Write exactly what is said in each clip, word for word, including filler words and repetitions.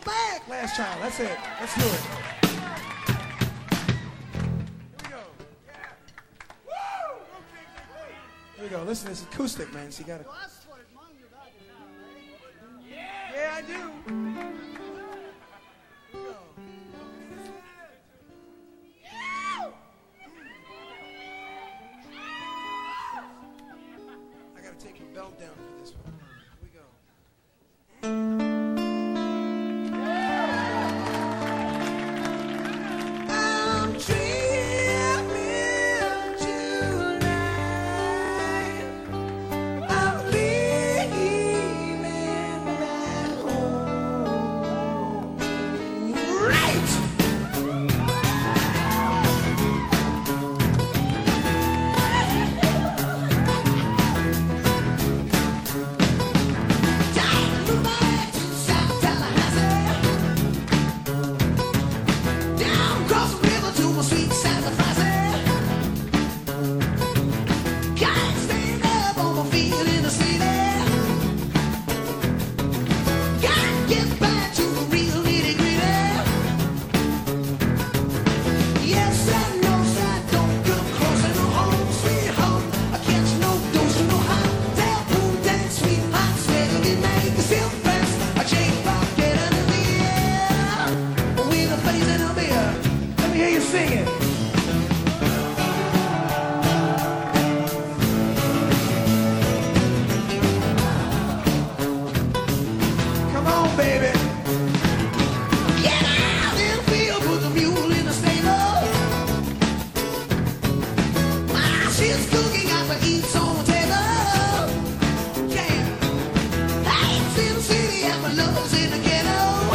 back. Last child. That's it. Let's do it. Here we go. Yeah. Woo! Here we go. Listen, it's acoustic, man. So you gotta. Yeah, I do. I gotta take your belt down for this one. Here we go. I'm dreaming tonight of leaving back home. Right! Sing it. Come on, baby. Get out in the field, put the mule in the stable. My shit's cooking, got the eats on the table. Yeah. Life's in the city and my love's in the ghetto.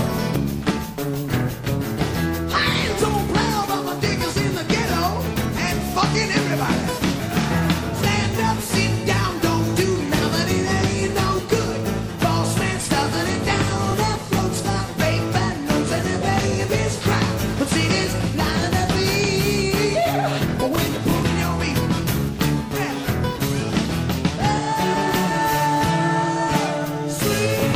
Hands on plow, but my dick is in the ghetto and fucking everybody. Stand up, sit down, don't do nothing, it ain't no good. Boss man stuffing it down, that float's got rape and notes and the baby's cry. But see this line of beer, but when you're pulling your meat, yeah. Oh, sweet.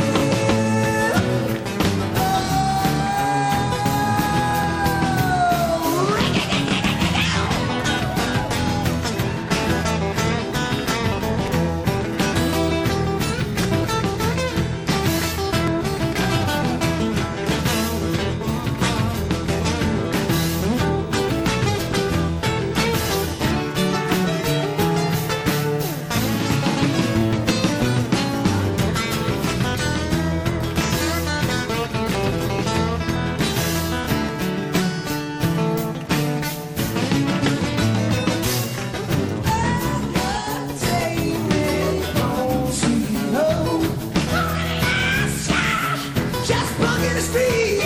Just bugging the street.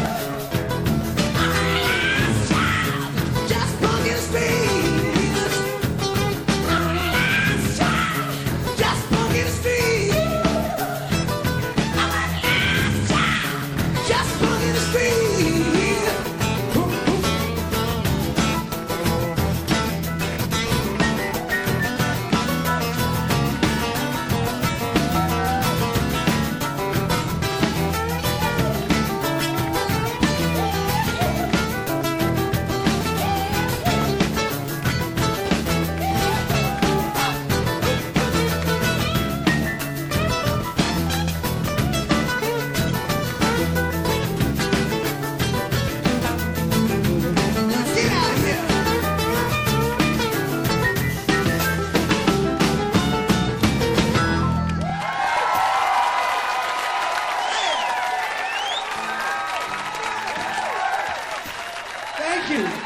Just bugging the street. Just bugging the street. Just bugging the street. Let's get out of here. Thank you.